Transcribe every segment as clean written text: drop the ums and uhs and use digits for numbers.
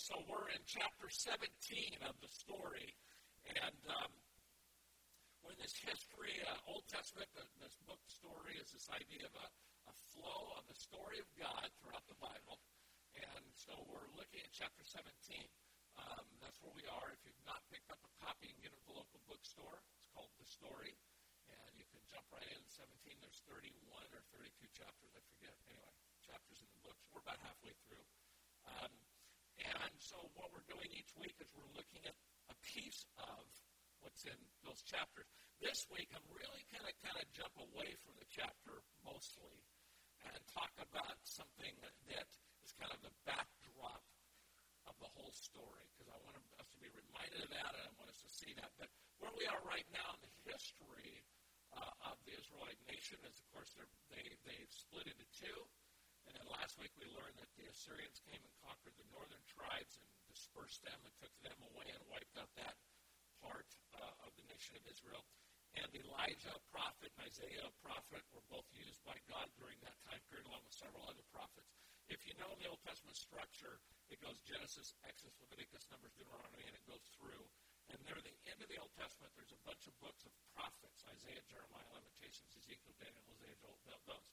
So we're in chapter 17 of the story, and we're in this history, Old Testament, this book story is this idea of a flow of the story of God throughout the Bible, and so we're looking at chapter 17. That's where we are. If you've not picked up a copy, you can get it at the local bookstore. It's called The Story, and you can jump right in 17. There's 31 or 32 chapters, I forget. Anyway, chapters in the book, so we're about halfway through. And so what we're doing each week is we're looking at a piece of what's in those chapters. This week, I'm really kind of jump away from the chapter mostly and talk about something that is kind of the backdrop of the whole story, because I want us to be reminded of that, and I want us to see that. But where we are right now in the history of the Israelite nation is, of course, they've split into two. And then last week we learned that the Assyrians came and conquered the northern tribes and dispersed them and took them away and wiped out that part of the nation of Israel. And Elijah, a prophet, and Isaiah, a prophet, were both used by God during that time period, along with several other prophets. If you know the Old Testament structure, it goes Genesis, Exodus, Leviticus, Numbers, Deuteronomy, and it goes through. And near the end of the Old Testament, there's a bunch of books of prophets: Isaiah, Jeremiah, Lamentations, Ezekiel, Daniel, Hosea, Joel, those.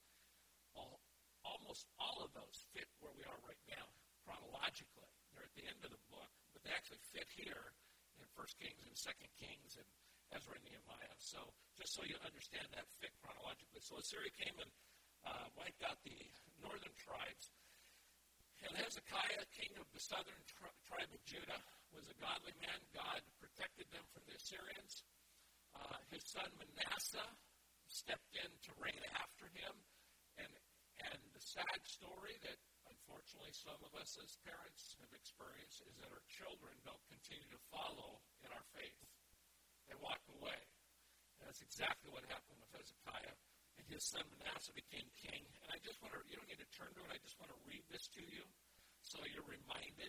Almost all of those fit where we are right now, chronologically. They're at the end of the book, but they actually fit here in 1 Kings and 2 Kings and Ezra and Nehemiah. So just so you understand that fit chronologically. So Assyria came and wiped out the northern tribes. And Hezekiah, king of the southern tribe of Judah, was a godly man. God protected them from the Assyrians. His son Manasseh stepped in to reign after him. And the sad story that, unfortunately, some of us as parents have experienced is that our children don't continue to follow in our faith. They walk away. And that's exactly what happened with Hezekiah. And his son Manasseh became king. And I just want to, you don't need to turn to it, I just want to read this to you so you're reminded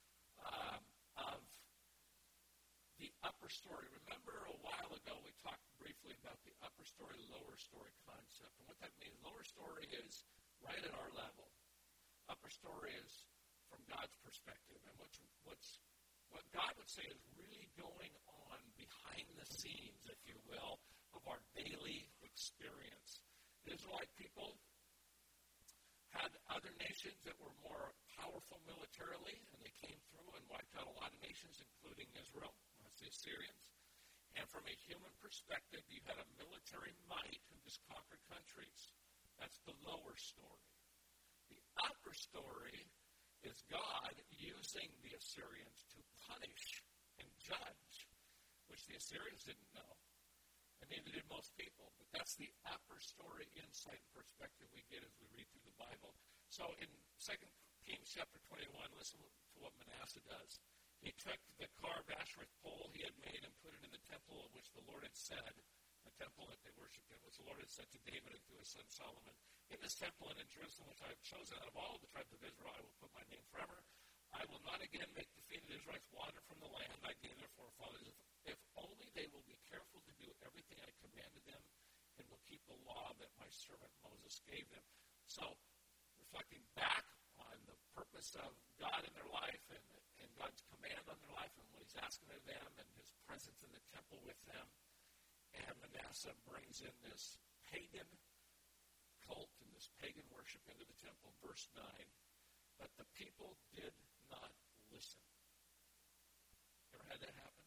of the upper story. Remember a while ago we talked briefly about the upper story, lower story concept. And what that means, lower story is right at our level. Upper story is from God's perspective. And what God would say is really going on behind the scenes, if you will, of our daily experience. The Israelite people had other nations that were more powerful militarily, and they came through and wiped out a lot of nations, including Israel, that's the Assyrians. And from a human perspective, you had a military might who just conquered countries. That's the lower story. The upper story is God using the Assyrians to punish and judge, which the Assyrians didn't know, and neither did most people. But that's the upper story insight and perspective we get as we read through the Bible. So in 2 Kings chapter 21, listen to what Manasseh does. He took the carved Asherah pole he had made and put it in the temple of which the Lord had said, the temple that they worshipped in, which the Lord had said to David and to his son Solomon, in this temple and in Jerusalem, which I have chosen out of all the tribes of Israel, I will put my name forever. I will not again make defeated Israelites wander from the land I gave their forefathers, if only they will be careful to do everything I commanded them and will keep the law that my servant Moses gave them. So, reflecting back on the purpose of God in their life and God's command on their life and what he's asking of them and his presence in the temple with them, and Manasseh brings in this pagan cult and this pagan worship into the temple. Verse 9, but the people did not listen. Ever had that happen?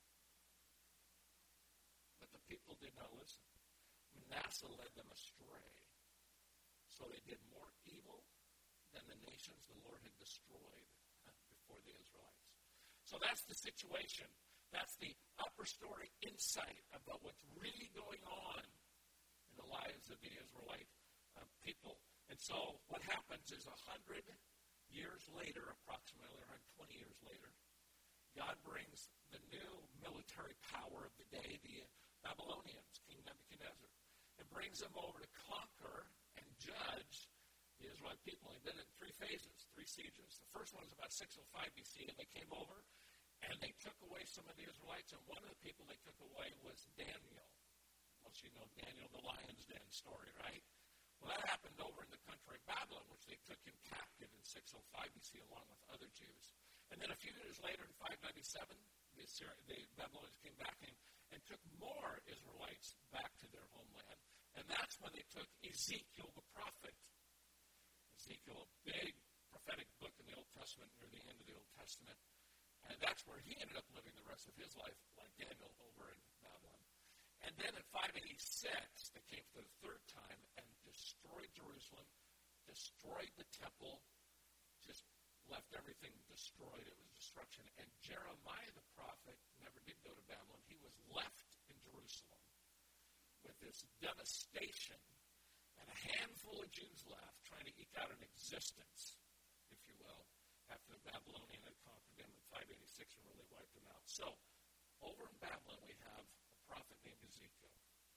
But the people did not listen. Manasseh led them astray. So they did more evil than the nations the Lord had destroyed before the Israelites. So that's the situation. That's the upper story insight about what's really going on in the lives of the Israelite people. And so what happens is 100 years later, approximately 120 years later, God brings the new military power of the day, the Babylonians, King Nebuchadnezzar, and brings them over to conquer and judge the Israelite people. He did it in 3 phases, 3 sieges. The first one was about 605 BC, and they came over, and they took away some of the Israelites, and one of the people they took away was Daniel. Most of you know Daniel, the lion's den story, right? Well, that happened over in the country of Babylon, which they took him captive in 605 BC along with other Jews. And then a few years later, in 597, the Babylonians came back and took more Israelites back to their homeland. And that's when they took Ezekiel the prophet. Ezekiel, a big prophetic book in the Old Testament, near the end of the Old Testament. And that's where he ended up living the rest of his life, like Daniel, over in Babylon. And then in 586, they came for the third time and destroyed Jerusalem, destroyed the temple, just left everything destroyed. It was destruction. And Jeremiah the prophet never did go to Babylon. He was left in Jerusalem with this devastation and a handful of Jews left trying to eke out an existence, if you will, after the Babylonian had conquered them in 586 and really wiped them out. So, over in Babylon, we have a prophet named Ezekiel.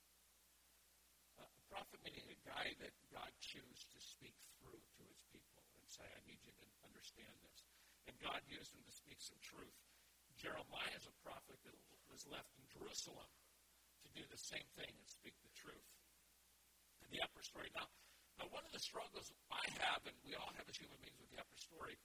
A prophet meaning a guy that God chose to speak through to his people and say, I need you to understand this. And God used him to speak some truth. Jeremiah is a prophet that was left in Jerusalem to do the same thing and speak the truth. And the upper story. Now, one of the struggles I have, and we all have as human beings with the upper story,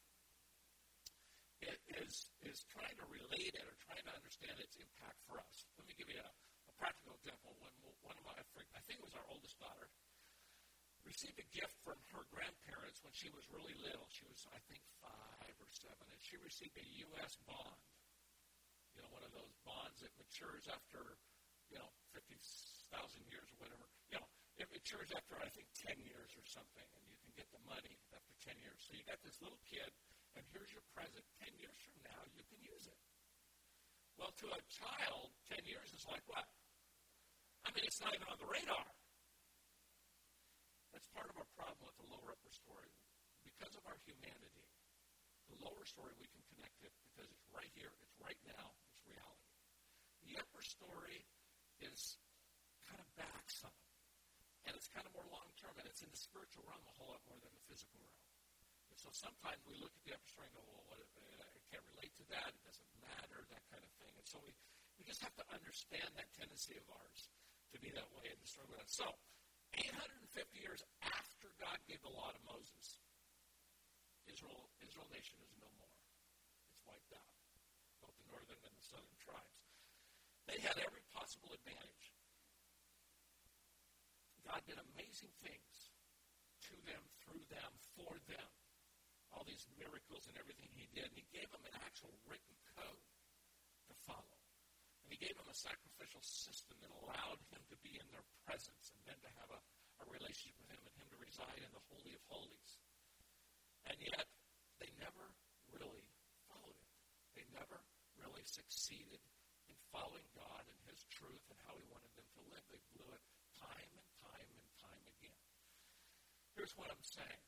is trying to relate it or trying to understand its impact for us. Let me give you a practical example. When one of my, I think it was our oldest daughter, received a gift from her grandparents when she was really little. She was, I think, 5 or 7, and she received a U.S. bond. You know, one of those bonds that matures after, 50,000 years or whatever. It matures after, I think, 10 years or something, and you can get the money after 10 years. So you got this little kid, and here's your present. 10 years from now, you can use it. Well, to a child, 10 years is like what? I mean, it's not even on the radar. That's part of our problem with the lower upper story. Because of our humanity, the lower story, we can connect it because it's right here, it's right now, it's reality. The upper story is kind of back some. And it's kind of more long-term, and it's in the spiritual realm a whole lot more than the physical realm. And so sometimes we look at the upper story and go, well, I can't relate to that, it doesn't matter, that kind of thing. And so we just have to understand that tendency of ours to be that way in the story. So, 850 years after God gave the law to Moses, Israel nation is no more. It's wiped out, both the northern and the southern tribes. They had every possible advantage. God did amazing things to them, through them, for them. All these miracles and everything he did. And he gave them an actual written code to follow. And he gave them a sacrificial system that allowed him to be in their presence and then to have a relationship with him and him to reside in the Holy of Holies. And yet, they never really followed it. They never really succeeded in following God and his truth and how he wanted them to live. They blew it time and time and time again. Here's what I'm saying.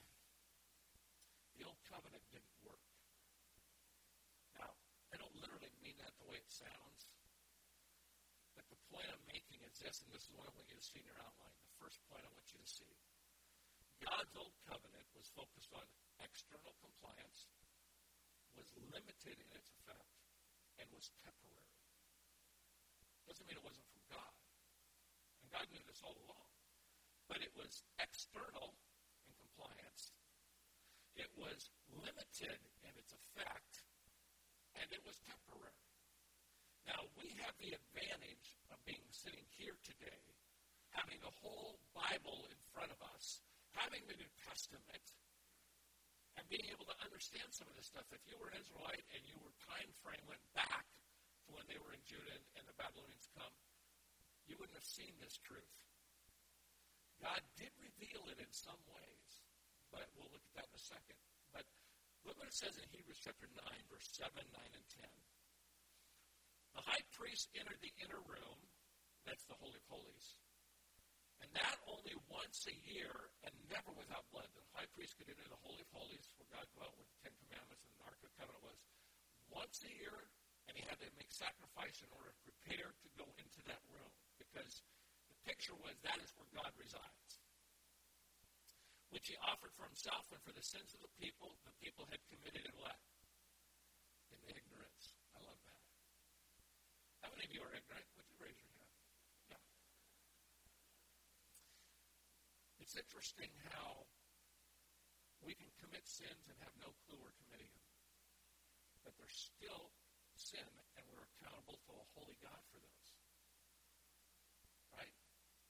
The old covenant didn't work. Now, I don't literally mean that the way it sounds. But the point I'm making is this, and this is what I want you to see in your outline. The first point I want you to see. God's old covenant was focused on external compliance, was limited in its effect, and was temporary. Doesn't mean it wasn't from God. And God knew this all along. But it was external in compliance. It was limited in its effect. And it was temporary. Now, we have the advantage of being sitting here today, having the whole Bible in front of us, having the New Testament, and being able to understand some of this stuff. If you were an Israelite and your time frame went back to when they were in Judah and the Babylonians come, you wouldn't have seen this truth. God did reveal it in some ways, but we'll look at that in a second. But look what it says in Hebrews chapter 9, verse 7, 9, and 10. The high priest entered the inner room, that's the Holy of Holies, and that only once a year and never without blood. The high priest could enter the Holy of Holies where God dwelt with the Ten Commandments and the Ark of the Covenant was once a year, and he had to make sacrifice in order to prepare to go into that room because the picture was that is where God resides. Which he offered for himself and for the sins of the people had committed in what? In ignorance. I love that. How many of you are ignorant? Would you raise your hand? Yeah. It's interesting how we can commit sins and have no clue we're committing them. but they're still sin, and we're accountable to a holy God for those. Right?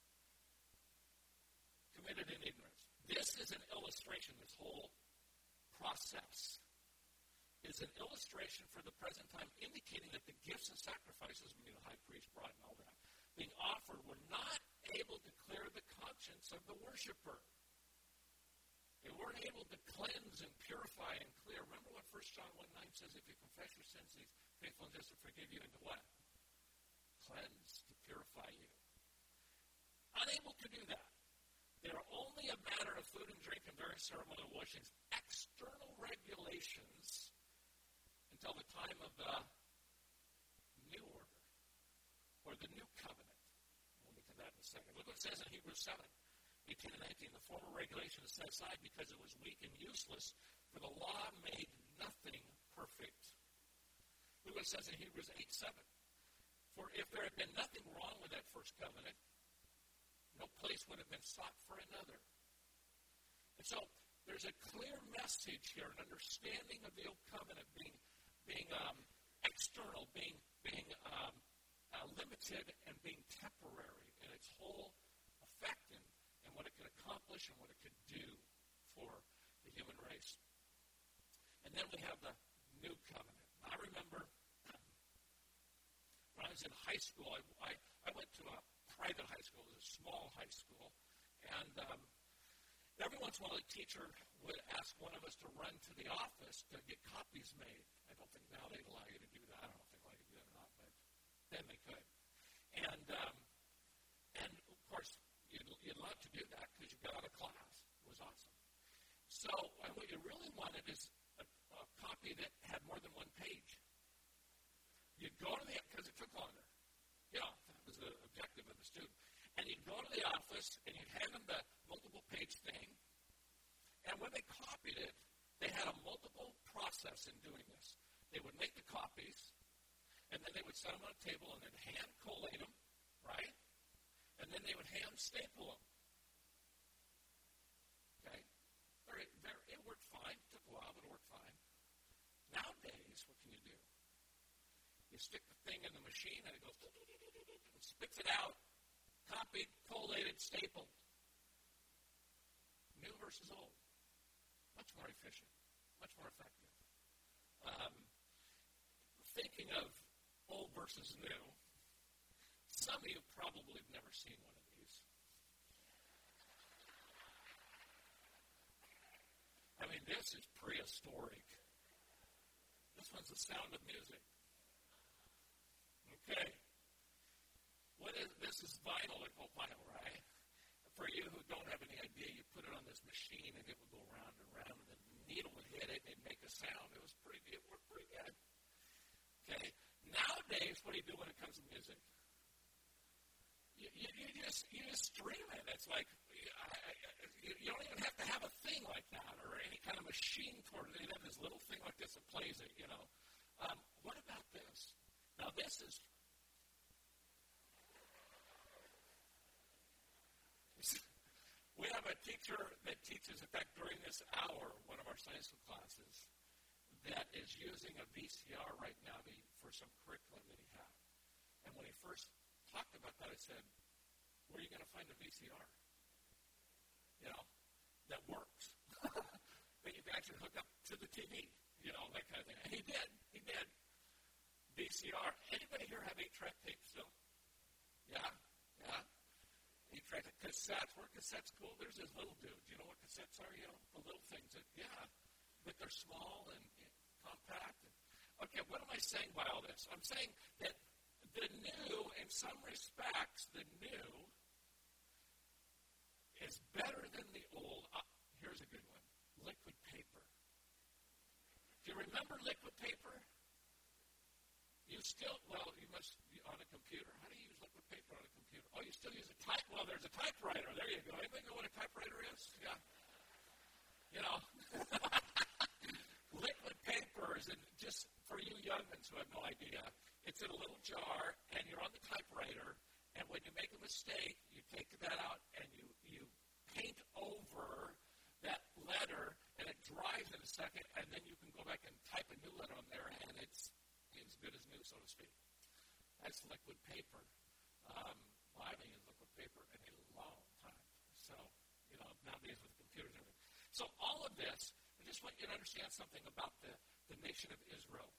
Committed in ignorance. This is an illustration, this whole process is an illustration for the present time, indicating that the gifts and sacrifices, the high priest brought and all that, being offered were not able to clear the conscience of the worshiper. They weren't able to cleanse and purify and clear. Remember what 1 John 1:9 says, if you confess your sins, he's faithful and just to forgive you and to what? Cleanse, to purify you. Unable to do that. They're only a matter of food and drink and various ceremonial washings, external regulations, until the time of the new order, or the new covenant. We'll get to that in a second. Look what it says in Hebrews 7:18 and 19. The former regulation is set aside because it was weak and useless, for the law made nothing perfect. Look what it says in Hebrews 8:7. For if there had been nothing wrong with that first covenant, no place would have been sought for another. And so there's a clear message here, an understanding of the old covenant being external, being limited, and being temporary in its whole effect and what it could accomplish and what it could do for the human race. And then we have the new covenant. I remember when I was in high school, I went to a private high school. It was a small high school. And every once in a while, a teacher would ask one of us to run to the office to get copies made. I don't think now they'd allow you to do that. I don't know if they allow you to do that or not, but then they could. And of course, you'd love to do that because you got out of class. It was awesome. So what you really wanted is a copy that had more than one page. You'd go to because it took longer. That was the objective of the student. And you'd go to the office, and you'd hand them the multiple-page thing. And when they copied it, they had a multiple process in doing this. They would make the copies, and then they would set them on a table, and then hand collate them, right? And then they would hand staple them. Okay? It worked fine. It took a while, but it worked fine. Nowadays, what can you do? You stick the thing in the machine, and it goes, and spits it out, copied, collated, stapled. New versus old. Much more efficient, much more effective. Thinking of old versus new, some of you probably have never seen one of these. I mean, this is prehistoric. This one's The Sound of Music. Okay. This is vinyl, they call vinyl, right? For you who don't have any idea, you put it on this machine and it would go round and round, and the needle would hit it and it'd make a sound. It worked pretty good. Okay. Nowadays, what do you do when it comes to music? You just stream it. It's like you don't even have to have a thing like that or any kind of machine toward it. You have this little thing like this that plays it. What about this? Now this is. We have a teacher that teaches, in fact, during this hour, one of our science classes, that is using a VCR right now for some curriculum that he had. And when he first talked about that, I said, where are you going to find a VCR? That works. That you can actually hook up to the TV, that kind of thing. And he did. VCR. Anybody here have 8-track tape still? Yeah. 8-track cassettes. Were cassettes cool? There's this little dude. Do you know what cassettes are? The little things that, but they're small and compact. Okay, what am I saying by all this? I'm saying that the new, in some respects, the new is better than the old. Here's a good one. Liquid paper. Do you remember liquid paper? You must be on a computer. How do you use liquid paper on a computer? Oh, you still use a there's a typewriter. There you go. Anybody know what a typewriter is? Yeah. Liquid paper is just for you youngins who have no idea. It's in a little jar, and you're on the typewriter, and when you make a mistake, you take that out, and you paint over that letter, and it dries in a second, and then you can go back and type a new letter on there, and it's as good as new, so to speak. That's liquid paper. I haven't used liquid paper in a long time. So, nowadays with computers and everything. So all of this, I just want you to understand something about the nation of Israel.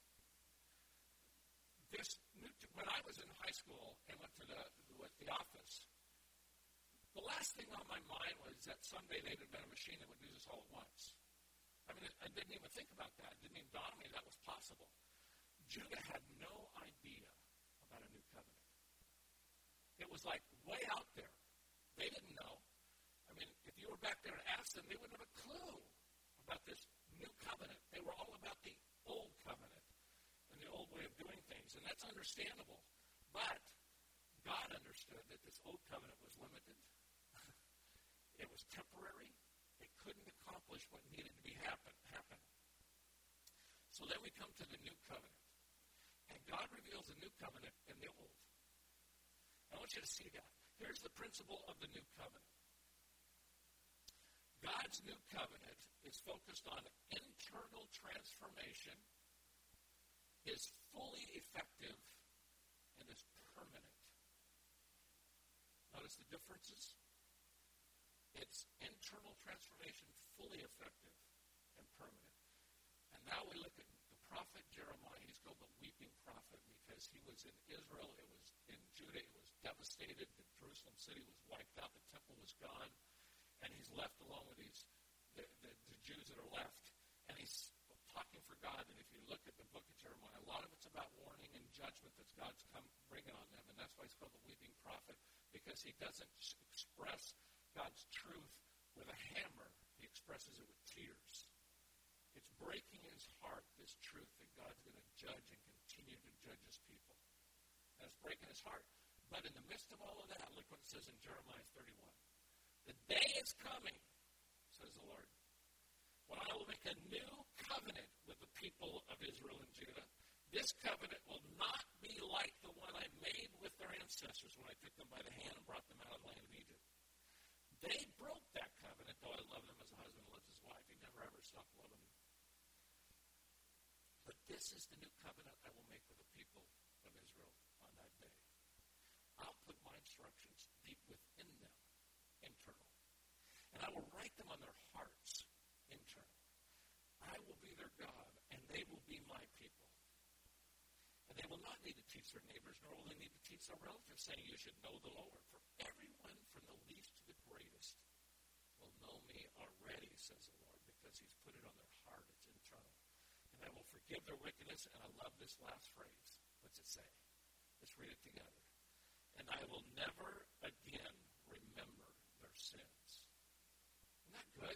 When I was in high school and went to the office, the last thing on my mind was that someday they'd invent a machine that would do this all at once. I mean, I didn't even think about that. It didn't even dawn on me that was possible. Judah had no idea about a new covenant. It was like way out there. They didn't know. I mean, if you were back there and asked them, they wouldn't have a clue about this new covenant. They were all about the old covenant and the old way of doing things, and that's understandable. But God understood that this old covenant was limited. It was temporary. It couldn't accomplish what needed to be happen. So then we come to the new covenant. And God reveals the new covenant in the old. I want you to see that. Here's the principle of the new covenant. God's new covenant is focused on internal transformation, is fully effective, and is permanent. Notice the differences. It's internal transformation, fully effective, and permanent. And now we look at the prophet Jeremiah. He's called the weeping prophet because he was in Israel. It was in Judah. It was devastated. The Jerusalem city was wiped out. The temple was gone. And he's left along with the Jews that are left. And he's talking for God. And if you look at the book of Jeremiah, a lot of it's about warning and judgment that God's come bringing on them. And that's why he's called the weeping prophet, because he doesn't express God's truth with a hammer. He expresses it with tears. It's breaking his heart, this truth that God's going to judge and continue to judge his people. And it's breaking his heart. But in the midst of all of that, look what it says in Jeremiah 31. The day is coming, says the Lord, when I will make a new covenant with the people of Israel and Judah. This covenant will not be like the one I made with their ancestors when I took them by the hand and brought them out of the land of Egypt. They broke that covenant, though I love them as a husband loves his wife. He never ever stopped loving them. But this is the new covenant I will make with the people of Israel on that day. I'll put my instructions deep within them, internal. And I will write them on their hearts, internal. I will be their God, and they will be my people. And they will not need to teach their neighbors, nor will they need to teach their relatives, saying, you should know the Lord. For everyone from the least to the greatest will know me already, says the Lord, because he's put it on their heart. It's internal. And I will forgive their wickedness, and I love this last phrase. What's it say? Let's read it together. And I will never again remember their sins. Isn't that good?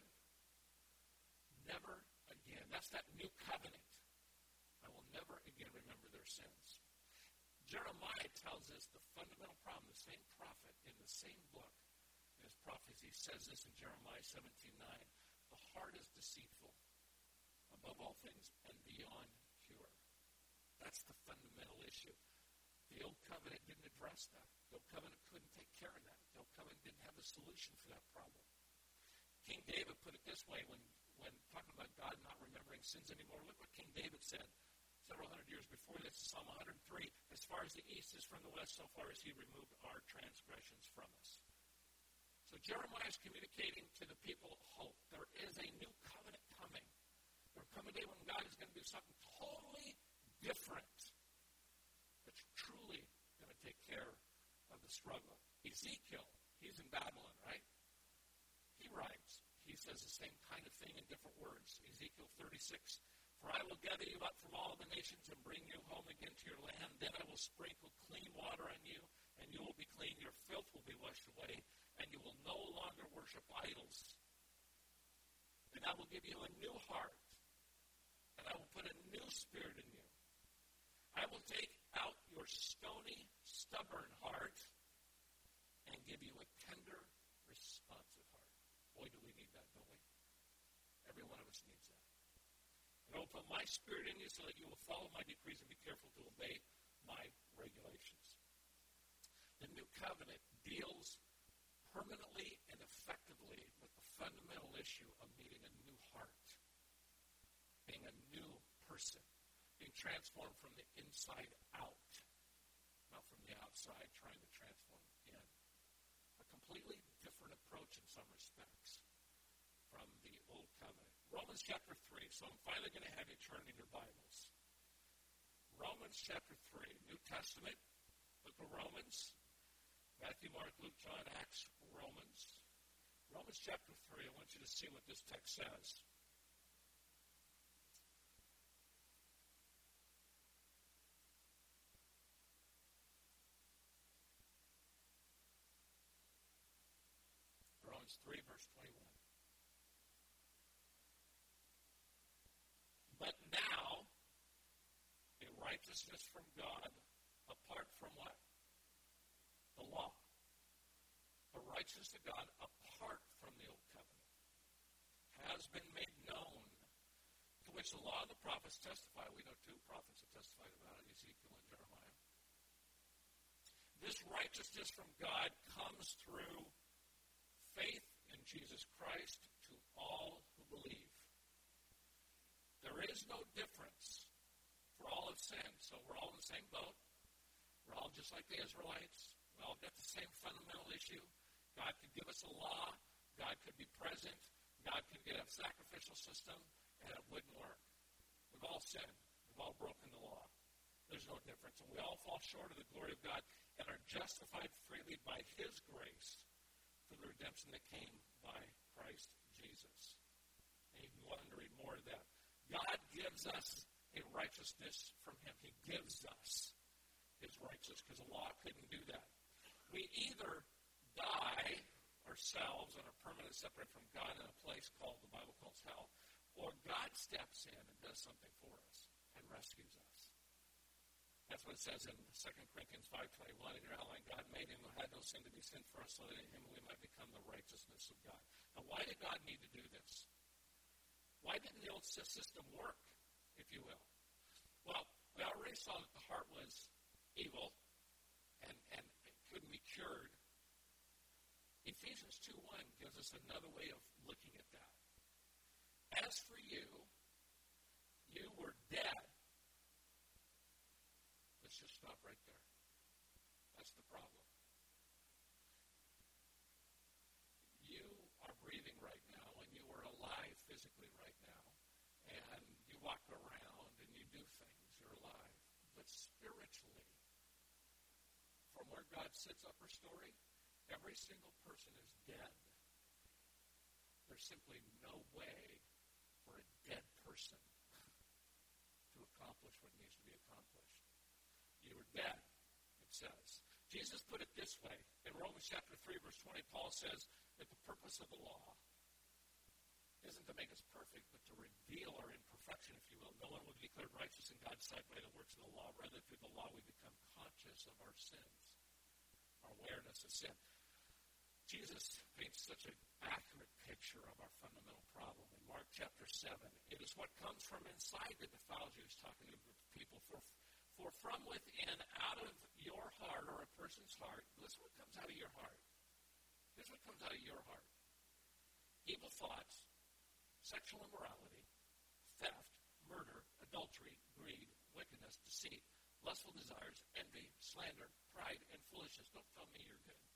Never again. That's that new covenant. I will never again remember their sins. Jeremiah tells us the fundamental problem. The same prophet in the same book, in his prophecy, says this in Jeremiah 17:9. The heart is deceitful above all things and beyond cure. That's the fundamental issue. The old covenant didn't address that. The old covenant couldn't take care of that. The old covenant didn't have a solution for that problem. King David put it this way when talking about God not remembering sins anymore. Look what King David said several hundred years before this, Psalm 103, as far as the east is from the west, so far as he removed our transgressions from us. So Jeremiah is communicating to the people hope. There is a new covenant coming. There will come a day when God is going to do something totally different that's truly going to take care of the struggle. Ezekiel, he's in Babylon, right? He writes, he says the same kind of thing in different words. Ezekiel 36, for I will gather you up from all the nations and bring you home again to your land. Then I will sprinkle clean water on you, and you will be clean. Your filth will be washed away, and you will no longer worship idols. And I will give you a new heart, and I will put a new spirit in you. I will take out your stony, stubborn heart and give you a tender, responsive heart. Boy, do we need that, don't we? Every one of us needs that. And I will put my spirit in you so that you will follow my decrees and be careful to obey my regulations. The new covenant deals permanently and effectively with the fundamental issue of needing a new heart transformed from the inside out, not from the outside trying to transform in. A completely different approach in some respects from the Old Covenant. Romans chapter 3. So I'm finally going to have you turn in your Bibles. Romans chapter 3, New Testament, book of Romans, Matthew, Mark, Luke, John, Acts, Romans. Romans chapter 3, I want you to see what this text says. Romans 3, verse 21. But now, a righteousness from God, apart from what? The law. A righteousness to God apart from the Old Covenant has been made known, to which the law and the prophets testify. We know two prophets have testified about it, Ezekiel and Jeremiah. This righteousness from God comes through faith in Jesus Christ to all who believe. There is no difference, for all have sinned, so we're all in the same boat. We're all just like the Israelites. We all got the same fundamental issue. God could give us a law. God could be present. God could get a sacrificial system, and it wouldn't work. We've all sinned. We've all broken the law. There's no difference. And we all fall short of the glory of God and are justified freely by His grace for the redemption that came by Christ Jesus. And you can go on to read more of that. God gives us a righteousness from Him. He gives us His righteousness because the law couldn't do that. We either die ourselves and are permanently separated from God in a place called, the Bible calls hell, or God steps in and does something for us and rescues us. That's what it says in 2 Corinthians 5:21 in your outline. God made Him who had no sin to be sin for us, so that in Him we might become the righteousness of God. Now, why did God need to do this? Why didn't the old system work, if you will? Well, we already saw that the heart was evil and it couldn't be cured. Ephesians 2:1 gives us another way of looking at that. As for you, you were dead. Let's just stop right there. That's the problem. You are breathing right now, and you are alive physically right now, and you walk around and you do things. You're alive. But spiritually, from where God sits upper story, every single person is dead. There's simply no way for a dead person to accomplish what needs to be accomplished. You were dead, it says. Jesus put it this way. In Romans chapter 3, verse 20, Paul says that the purpose of the law isn't to make us perfect, but to reveal our imperfection, if you will. No one will be declared righteous in God's sight by the works of the law. Rather, through the law, we become conscious of our sins, our awareness of sin. Jesus paints such an accurate picture of our fundamental problem. In Mark chapter 7, it is what comes from inside that defiles you. He's talking to a group of people. For from within, out of your heart, or a person's heart, listen what comes out of your heart. Here's what comes out of your heart. Evil thoughts, sexual immorality, theft, murder, adultery, greed, wickedness, deceit, lustful desires, envy, slander, pride, and foolishness. Don't tell me you're good.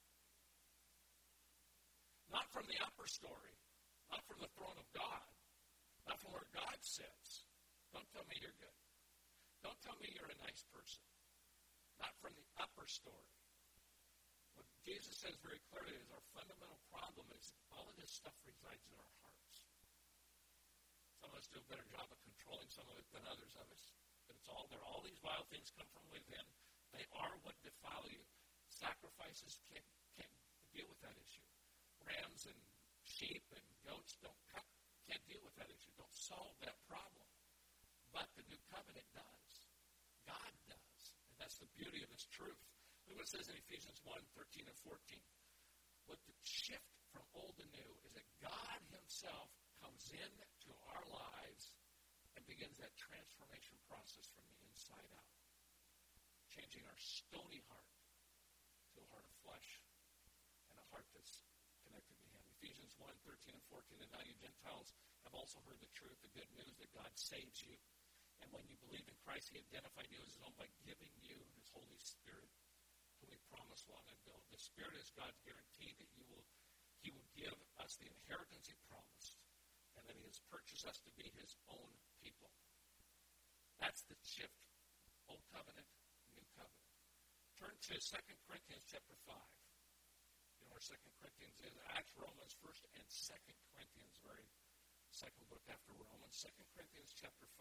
Not from the upper story, not from the throne of God, not from where God sits. Don't tell me you're good. Don't tell me you're a nice person. Not from the upper story. What Jesus says very clearly is our fundamental problem is all of this stuff resides in our hearts. Some of us do a better job of controlling some of it than others of us. But it's all there. All these vile things come from within. They are what defile you. Sacrifices can't deal with that issue. Rams and sheep and goats can't deal with that issue. Don't solve that problem. But the new covenant does. God does. And that's the beauty of this truth. Look what it says in Ephesians 1:13 and 14. What the shift from old to new is that God Himself comes into our lives and begins that transformation process from the inside out, changing our stony heart to a heart of flesh and a heart that's connected to Him. Ephesians 1:13 and 14. And now you Gentiles have also heard the truth, the good news that God saves you. And when you believe in Christ, he identified you as his own by giving you his Holy Spirit, whom he promised long ago. The Spirit is God's guarantee that he will give us the inheritance he promised, and that he has purchased us to be his own people. That's the shift. Old covenant, new covenant. Turn to 2 Corinthians chapter 5. You know where 2 Corinthians is? Acts, Romans, 1st and 2nd Corinthians, very second book after Romans. 2 Corinthians chapter 5.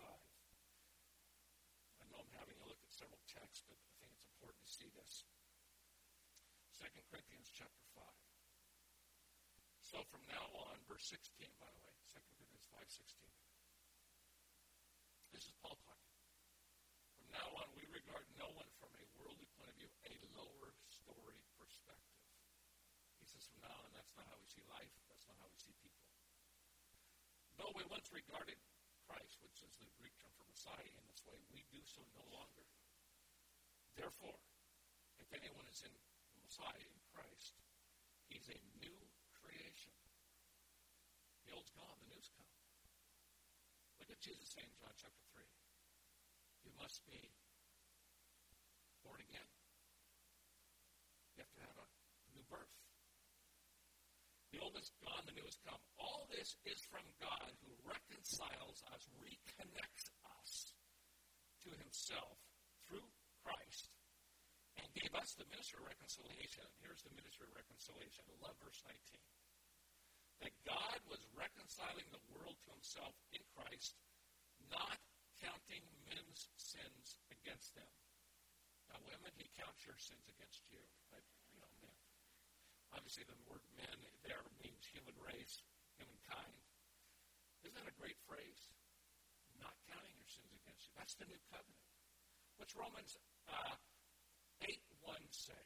I know I'm having a look at several texts, but I think it's important to see this. 2 Corinthians chapter 5. So from now on, verse 16, by the way, 2 Corinthians 5:16. This is Paul talking. From now on, we regard no one from a worldly point of view, a lower story perspective. He says from now on, that's not how we see life. That's not how we see people. Though we once regarded Christ, which is the Greek term for Messiah, in this way, we do so no longer. Therefore, if anyone is in the Messiah, in Christ, he's a new creation. The old's gone, the new's come. Look at Jesus saying in John chapter 3. You must be born again. You have to have a new birth. The old is gone, the new has come. All this is from God, who reconciles us, reconnects us to himself through Christ, and gave us the ministry of reconciliation. Here's the ministry of reconciliation. I love verse 19. That God was reconciling the world to himself in Christ, not counting men's sins against them. Now, women, he counts your sins against you. But, men. Obviously, the word men there means human race, humankind. Isn't that a great phrase? Not counting your sins against you. That's the new covenant. What's Romans 8:1 say?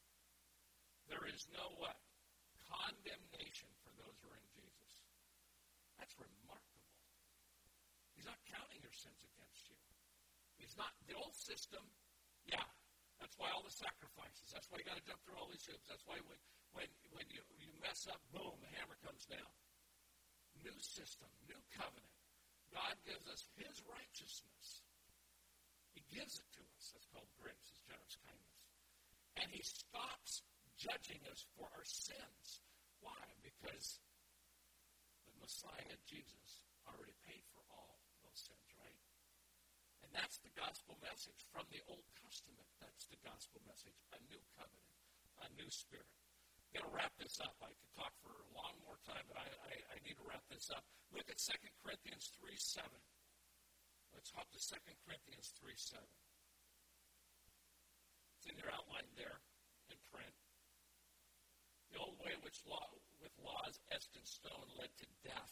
There is no what? Condemnation for those who are in Jesus. That's remarkable. He's not counting your sins against you. He's not, the old system, yeah, that's why all the sacrifices, that's why you got to jump through all these hoops. That's why when you mess up, boom, the hammer comes down. New system, new covenant. God gives us his righteousness. He gives it to us. That's called grace, his generous kindness. And he stops judging us for our sins. Why? Because the Messiah, Jesus, already paid for all those sins, right? And that's the gospel message. From the Old Testament, that's the gospel message. A new covenant, a new spirit. I'm going to wrap this up. I could talk for a long more time, but I need to wrap this up. Look at 2 Corinthians 3:7. Let's hop to 2 Corinthians 3:7. It's in your outline there in print. The old way with laws etched in stone led to death.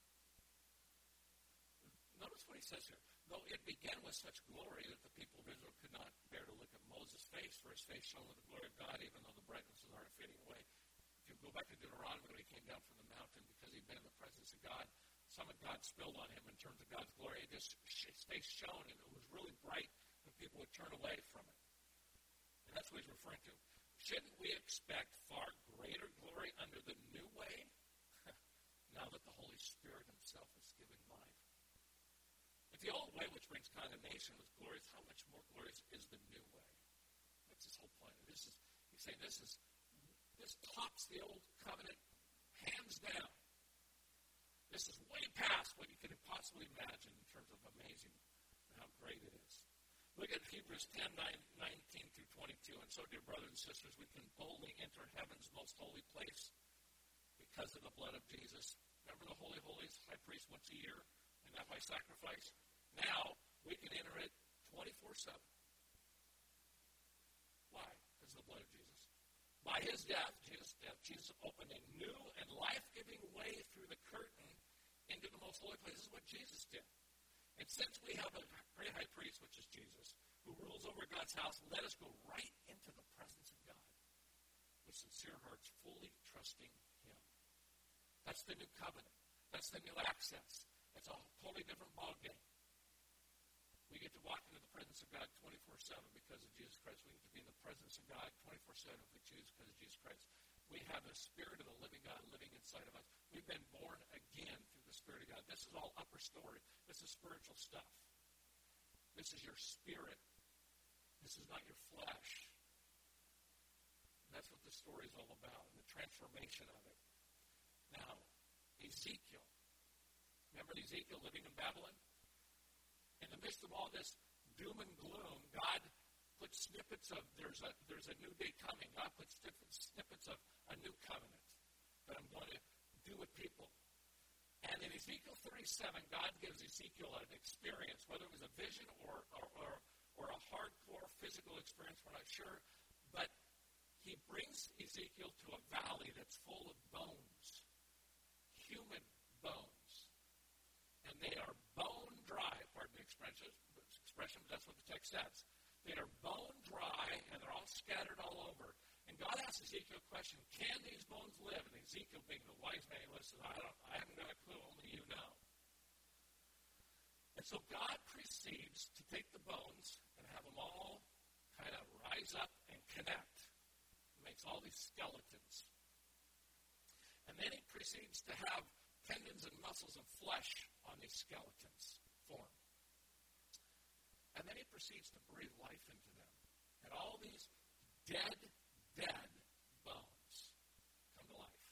Notice what he says here. Though it began with such glory that the people of Israel could not bear to look at Moses' face, for his face shone with the glory of God, even though the brightness was already fading away. If you go back to Deuteronomy, when he came down from the mountain, because he'd been in the presence of God, some of God spilled on him in terms of God's glory. It just, his face shone, and it was really bright, and people would turn away from it. And that's what he's referring to. Shouldn't we expect far greater glory under the new way? Now that the Holy Spirit himself is giving life. If the old way, which brings condemnation, was glorious, how much more glorious is the new way? That's his whole point. He's saying this tops the old covenant hands down. This is way past what you could possibly imagine in terms of amazing and how great it is. Look at Hebrews 10:19 through 22. And so, dear brothers and sisters, we can boldly enter heaven's most holy place because of the blood of Jesus. Remember the Holy Holies, high priest once a year, and that by sacrifice? Now, we can enter it 24/7. Why? Because of the blood of Jesus. By his death, Jesus opened a new and life-giving way through the curtain into the most holy place. This is what Jesus did. And since we have a great high priest, which is Jesus, who rules over God's house, let us go right into the presence of God with sincere hearts, fully trusting him. That's the new covenant. That's the new access. It's a totally different ballgame. We get to walk into the presence of God 24/7 because of Jesus Christ. We get to be in the presence of God 24/7 if we choose because of Jesus Christ. We have the Spirit of the living God living inside of us. We've been born again through the Spirit of God. This is all upper story. This is spiritual stuff. This is your spirit. This is not your flesh. And that's what the story is all about, and the transformation of it. Now, Ezekiel. Remember Ezekiel living in Babylon? In the midst of all this doom and gloom, God put snippets of, there's a new day coming. God put snippets of a new covenant that I'm going to do with people. And in Ezekiel 37, God gives Ezekiel an experience, whether it was a vision or a hardcore physical experience, we're not sure. But he brings Ezekiel to a valley that's full of bones, human bones. And they are bone dry, pardon the expression, but that's what the text says. They are bone dry, and they're all scattered all over. And God asks Ezekiel a question, can these bones live? And Ezekiel, being the wise man, he listens, I haven't got a clue, only you know. And so God proceeds to take the bones and have them all kind of rise up and connect. He makes all these skeletons. And then he proceeds to have tendons and muscles and flesh on these skeletons form. And then he proceeds to breathe life into them. And all these dead bones come to life.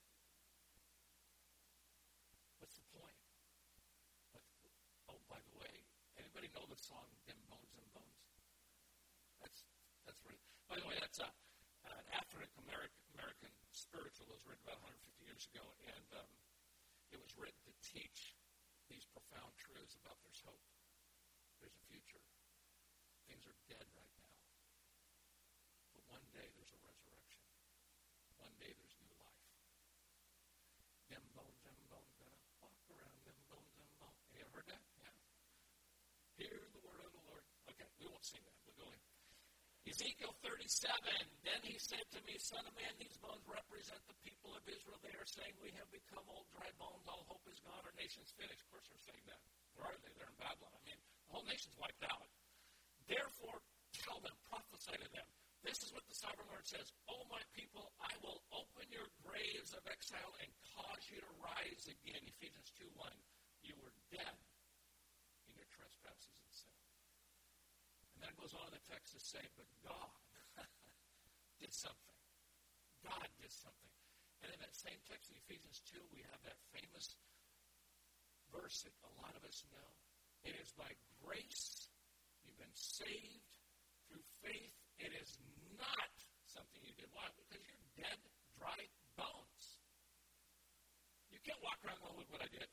What's the point? Oh, by the way, anybody know the song, Them Bones, Them Bones? That's right. By the way, that's an African-American spiritual that was written about 150 years ago, and it was written to teach these profound truths about there's hope. There's a future. Things are dead right now. But one day there's a resurrection. One day there's new life. Them bones, gonna walk around. Them bones, Have you ever heard that? Yeah. Hear the word of the Lord. Okay, we won't sing that. We'll go in. Ezekiel 37, then he said to me, Son of man, these bones represent the people of Israel. They are saying, we have become old dry bones. All hope is gone. Our nation's finished. Of course they're saying that. Where are they? They're in Babylon. I mean, the whole nation's wiped out. Therefore, tell them, prophesy to them. This is what the sovereign Lord says. O my people, I will open your graves of exile and cause you to rise again. Ephesians 2:1. You were dead in your trespasses and sin. And then it goes on in the text to say, but God did something. God did something. And in that same text in Ephesians 2, we have that famous verse that a lot of us know. It is by grace you've been saved through faith. It is not something you did. Why? Because you're dead, dry bones. You can't walk around going, look what I did.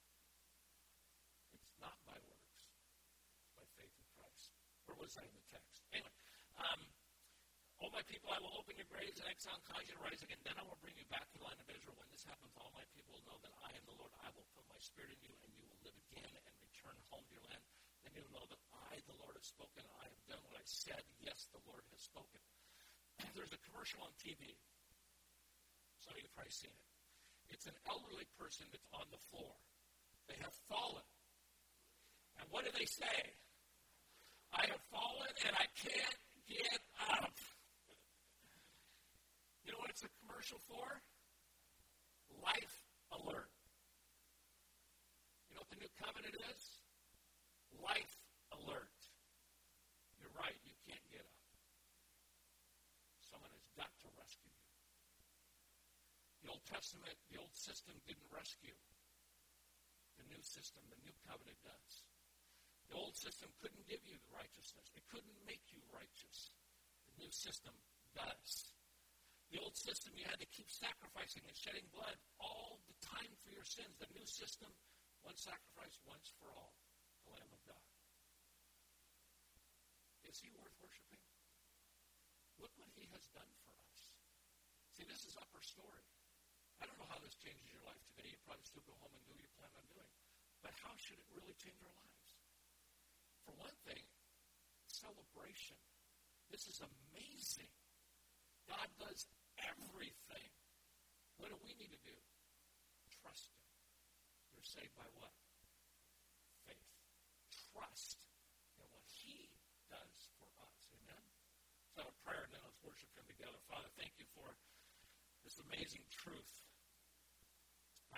It's not by works. It's by faith in Christ. Where was I in the text? Anyway, O my people, I will open your graves in exile and cause you to rise again. Then I will bring you back to the land of Israel. When this happens, all my people will know that I am the Lord. I will put my spirit in you, and you will live again and return home to your land. Then you will know that I, the Lord, have spoken. I have done what I said. Yes, the Lord has spoken. There's a commercial on TV. Some of you have probably seen it. It's an elderly person that's on the floor. They have fallen. And what do they say? I have fallen and I can't get up. You know what it's a commercial for? Life alert. You know what the new covenant is? Life alert. You're right, you can't get up. Someone has got to rescue you. The Old Testament, the old system didn't rescue. The new system, the new covenant does. The old system couldn't give you the righteousness. It couldn't make you righteous. The new system does. The old system, you had to keep sacrificing and shedding blood all the time for your sins. The new system, one sacrifice once for all, the Lamb of God. Is he worth worshiping? Look what he has done for us. See, this is upper story. I don't know how this changes your life today. You probably still go home and do what you plan on doing. But how should it really change our lives? For one thing, celebration. This is amazing. God does everything. What do we need to do? Trust him. You're saved by what? Faith. Trust in what he does for us. Amen? So a prayer now. Let's worship him together. Father, thank you for this amazing truth.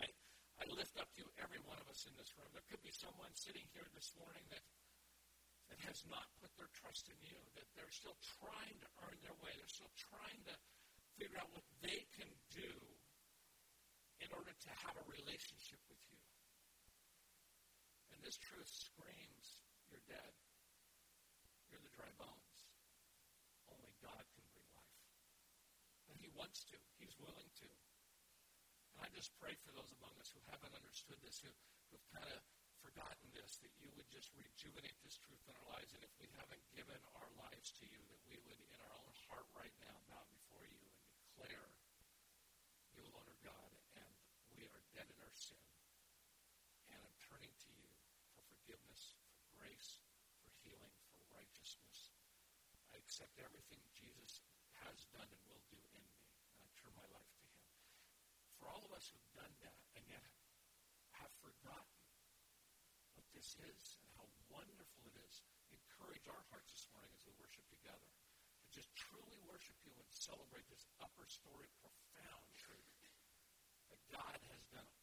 I lift up to you every one of us in this room. There could be someone sitting here this morning that that has not put their trust in you, that they're still trying to earn their way. They're still trying to figure out what they can do in order to have a relationship with you. And this truth screams, you're dead. You're the dry bones. Only God can bring life. And he wants to. He's willing to. And I just pray for those among us who haven't understood this, who've kind of forgotten this, that you would just rejuvenate this truth in our lives. And if we haven't given our lives to you, that we would, in our own heart right now, bow before you and declare you alone are God, and we are dead in our sin. And I'm turning to you for forgiveness, for grace, for healing, for righteousness. I accept everything Jesus has done and will do in me, and I turn my life to him. For all of us who've done that and yet have forgotten what this is and how wonderful it is, encourage our hearts this morning as we worship together to just truly worship you and celebrate this upper story, profound truth that God has done